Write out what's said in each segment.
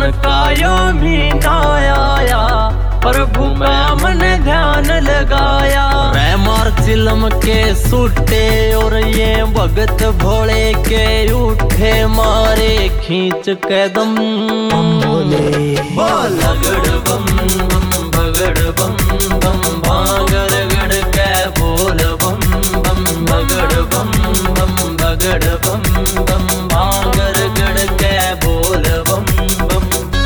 सावन का यो महीना आया, प्रभु का मन ध्यान लगाया। मैं मार चिलम के सूटे और ये भगत भोले के उठे मारे खींच के दम बोले लगड़ बम बम भगड़ बम बम भांगर गड़ के बोल बम बम भगड़ बम बम भगड़ बम बम भांगर गड़ के बोल बम बम।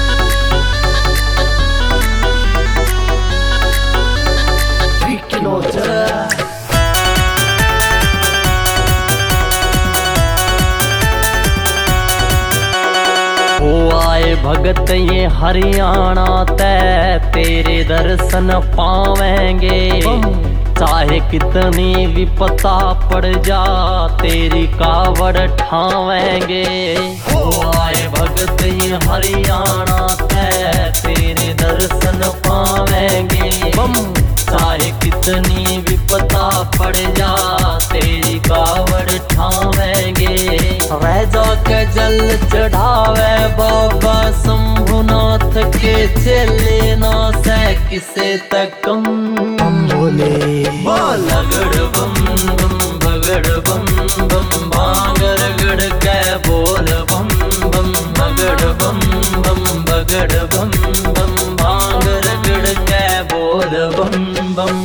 हो आए भगत ये हरियाणा ते तेरे दर्शन पावेंगे, चाहे कितनी विपता पड़ जा तेरी कावड़ ठावेंगे। हो आए भगत ये हरियाणा ते तेरे दर्शन पावेंगे, चाहे कितनी विपता पड़ जा तेरी कावड़ ठावेंगे। रह जाके जल चढ़ावे बाबा शंभुनाथ के चेले ना से किसे तक बोले लगड़ बम बम भगड़ बम बम भांगर गड़ के बोल बम बम भगड़ बम बम भगड़ बम बम भांगर गड़ के बोल बम बम।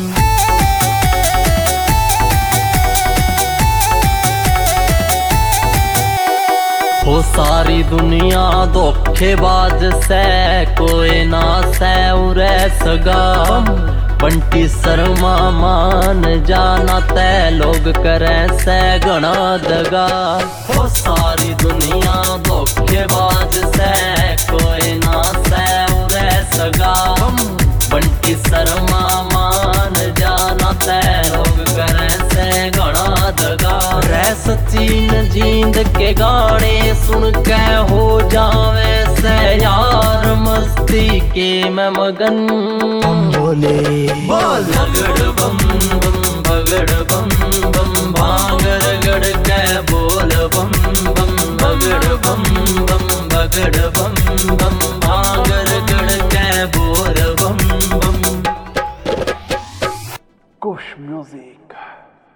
हो सारी दुनिया धोखेबाज से कोई ना से उरे सगा, बंटी शर्मा मान जाना ते लोग करे से गणा दगा। हो सारी दुनिया धोखेबाज से कोई ना से उरे सगा, बंटी शर्मा मान जाना ते लोग करे से गणा दगा। रे सचिन जींद के गाने सुन के हो जावे से यार मस्ती के मैं मगन बोले लगड़ बम बम भगड़ बम बम भांगर गड़ के बोल बम बम भगड़ बम बम भगड़ बम बम भांगर गड़ के बोल बम बम। कुश म्यूजिक।